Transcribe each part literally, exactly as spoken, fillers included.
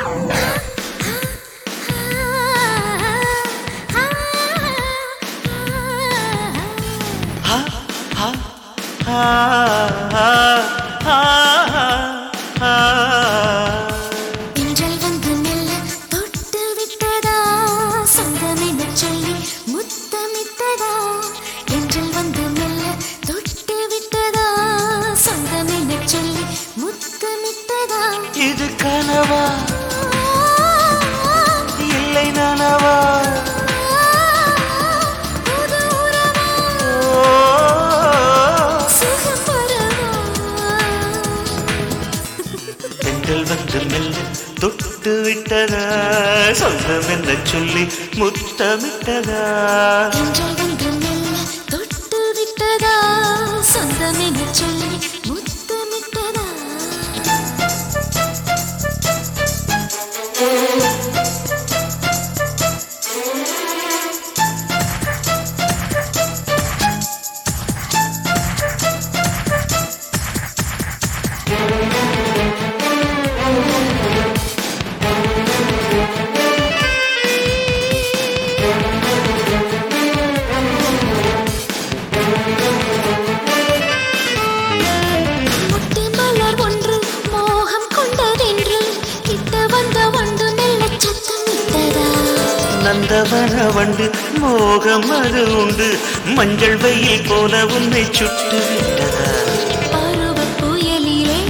இன்றல் வந்து மெல்ல தொட்டு விட்டதா சொந்தமென சொல்லி முத்தமிட்டதா இன்றல் வந்து மெல்ல தொட்டு விட்டதா சொந்தமென சொல்லி முத்தமிட்டதா இது கனவா இல்லை நனவா வந்து மெல்ல தொட்டு விட்டதா சொந்தம் என்ன சொல்லி முத்தமிட்டதா இன்றல் வந்து மெல்ல தொட்டு விட்டதா சொந்தம் என்ன சொல்லி முத்தமிட்டதா நந்தவன வண்டு மோகம் அது உண்டு மஞ்சள் வெயில் போல உன்னை சுட்டு விட்டதா பருவ புயலிலே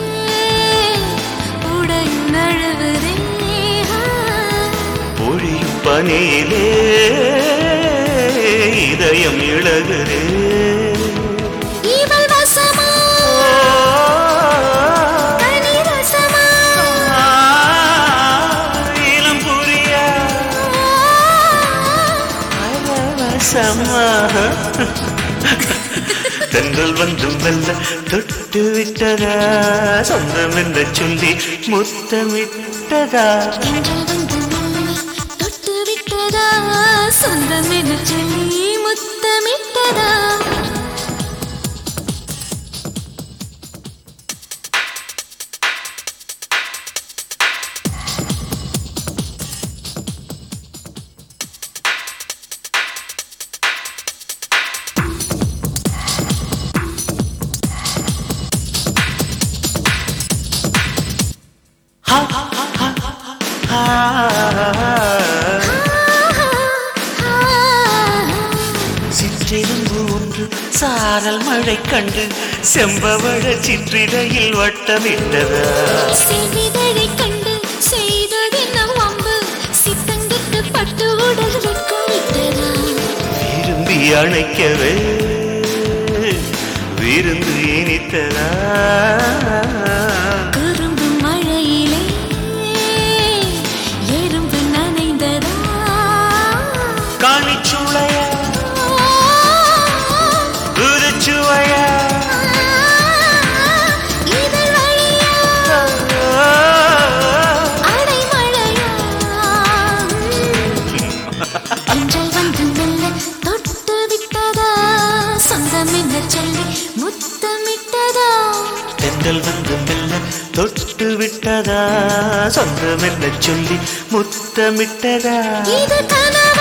உடையும் நழுவுதே பொழியும் பனியிலே இதயம் இழகுதே இவள் வசமா தென்றல் வந்து மெல்ல தொட்டு விட்டதா சொந்தம் என்று சொல்லி முத்தமிட்டதா தென்றல் வந்து மெல்ல தொட்டு விட்டதா சொந்தம் என்று சொல்லி முத்தமிட்டதா சிற்றெலும்பு ஒன்று சாரல் மழை கண்டு செம்பவழ சிற்றிடையில் வட்டமிட்டதா செவிதழை கண்டு செய்ததென்னும் அம்பு சித்தங்கிட்டு பட்டு உடல் வெட்கமிட்டதா விரும்பி அணைக்கவே விருந்து இனித்ததா குறும்பு மழையிலே எறும்பு நனைந்ததா காணிச்சுளையா உருச்சுவையா இதழ் வழியா அடைமழையா இன்றல் வந்து மெல்ல தொட்டு விட்டதா சொந்தம் என்ன சொல்லி முத்தமிட்டதா தென்றல் வந்து மெல்ல தொட்டு விட்டதா சொந்தம் என்ன சொல்லி முத்தமிட்டதா இது கனவா